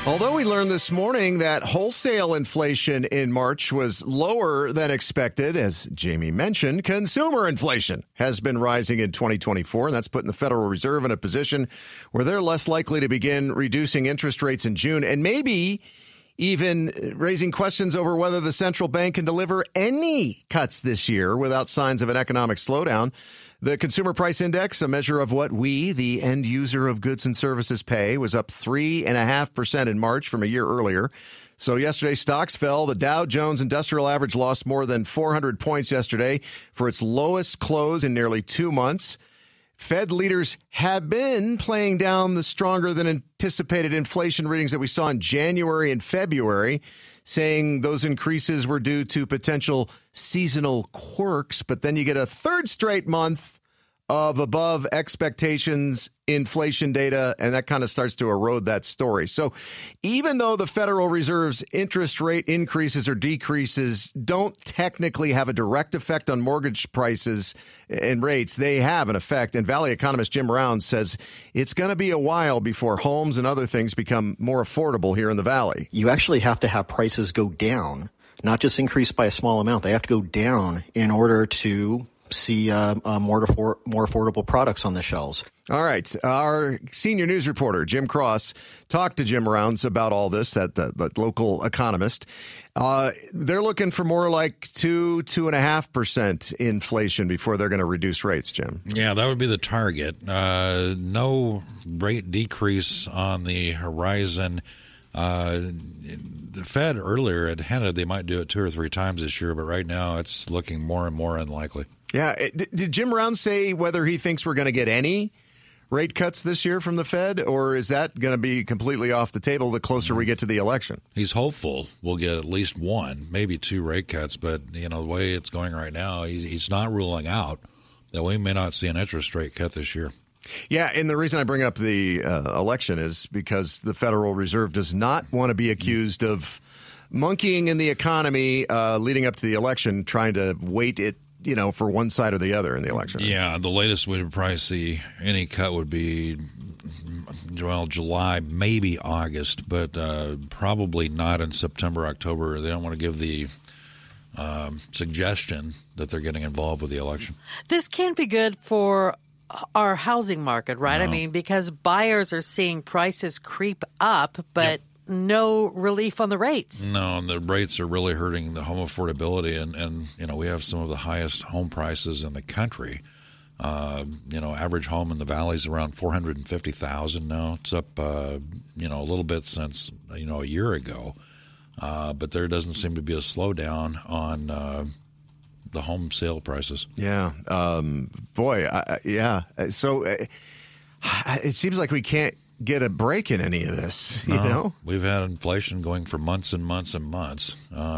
Although we learned this morning that wholesale inflation in March was lower than expected, as Jamie mentioned, consumer inflation has been rising in 2024, and that's putting the Federal Reserve in a position where they're less likely to begin reducing interest rates in June, and maybe even raising questions over whether the central bank can deliver any cuts this year without signs of an economic slowdown. The Consumer Price Index, a measure of what we, the end user of goods and services, pay, was up 3.5% in March from a year earlier. So yesterday, stocks fell. The Dow Jones Industrial Average lost more than 400 points yesterday for its lowest close in nearly 2 months. Fed leaders have been playing down the stronger than anticipated inflation readings that we saw in January and February, saying those increases were due to potential seasonal quirks. But then you get a third straight month of above expectations inflation data, and that kind of starts to erode that story. So even though the Federal Reserve's interest rate increases or decreases don't technically have a direct effect on mortgage prices and rates, they have an effect. And Valley economist Jim Rounds says it's going to be a while before homes and other things become more affordable here in the Valley. You actually have to have prices go down, not just increase by a small amount. They have to go down in order to see more affordable products on the shelves. All right. Our senior news reporter, Jim Cross, talked to Jim Rounds about all this, that local economist. They're looking for more like 2.5% inflation before they're going to reduce rates, Jim. Yeah, that would be the target. No rate decrease on the horizon. The Fed earlier had hinted they might do it 2 or 3 times this year, but right now it's looking more and more unlikely. Yeah. Did Jim Rounds say whether he thinks we're going to get any rate cuts this year from the Fed, or is that going to be completely off the table the closer we get to the election? He's hopeful we'll get at least 1, maybe 2 rate cuts, but the way it's going right now, he's not ruling out that we may not see an interest rate cut this year. Yeah, and the reason I bring up the election is because the Federal Reserve does not want to be accused of monkeying in the economy leading up to the election, trying to weight it, for one side or the other in the election. Yeah, the latest we would probably see any cut would be, July, maybe August, but probably not in September, October. They don't want to give the suggestion that they're getting involved with the election. This can't be good for our housing market, right? No. I mean, because buyers are seeing prices creep up, but no relief on the rates. No, and the rates are really hurting the home affordability, and we have some of the highest home prices in the country. Average home in the Valley is around $450,000 now. It's up, a little bit since a year ago, but there doesn't seem to be a slowdown on the home sale prices. Yeah. So it seems like we can't get a break in any of this, We've had inflation going for months and months and months.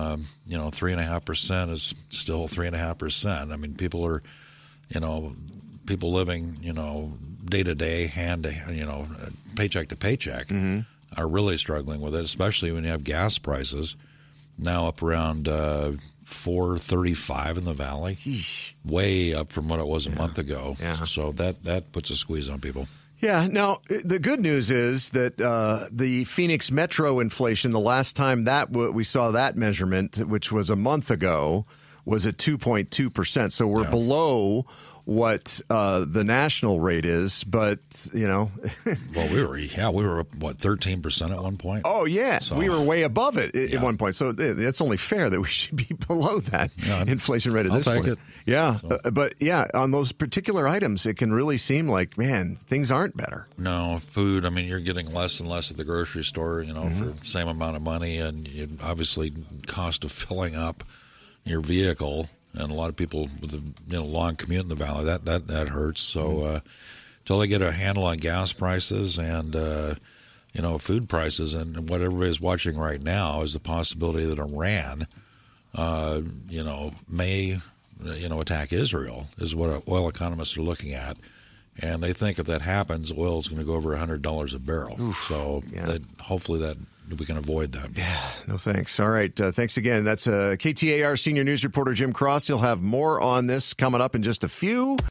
3.5% is still 3.5%. I mean, people are, people living, day to day, paycheck to paycheck, are really struggling with it, especially when you have gas prices now up around $4.35 in the Valley, way up from what it was a month ago. Yeah. So that puts a squeeze on people. Yeah. Now, the good news is that the Phoenix Metro inflation, the last time that we saw that measurement, which was a month ago, was at 2.2%. So we're below what the national rate is, but well, we were up 13% at one point. Oh yeah, so we were way above it at one point. So it's only fair that we should be below that inflation rate at this point. It. Yeah, so. But on those particular items, it can really seem like, man, things aren't better. No, food. I mean, you're getting less and less at the grocery store, for the same amount of money, and obviously cost of filling up your vehicle. And a lot of people with a long commute in the Valley, that hurts. So until they get a handle on gas prices and food prices, and what everybody's watching right now is the possibility that Iran, may attack Israel, is what oil economists are looking at. And they think if that happens, oil is going to go over $100 a barrel. Oof, so hopefully that we can avoid that. Yeah, no thanks. All right, thanks again. That's KTAR senior news reporter Jim Cross. He'll have more on this coming up in just a few.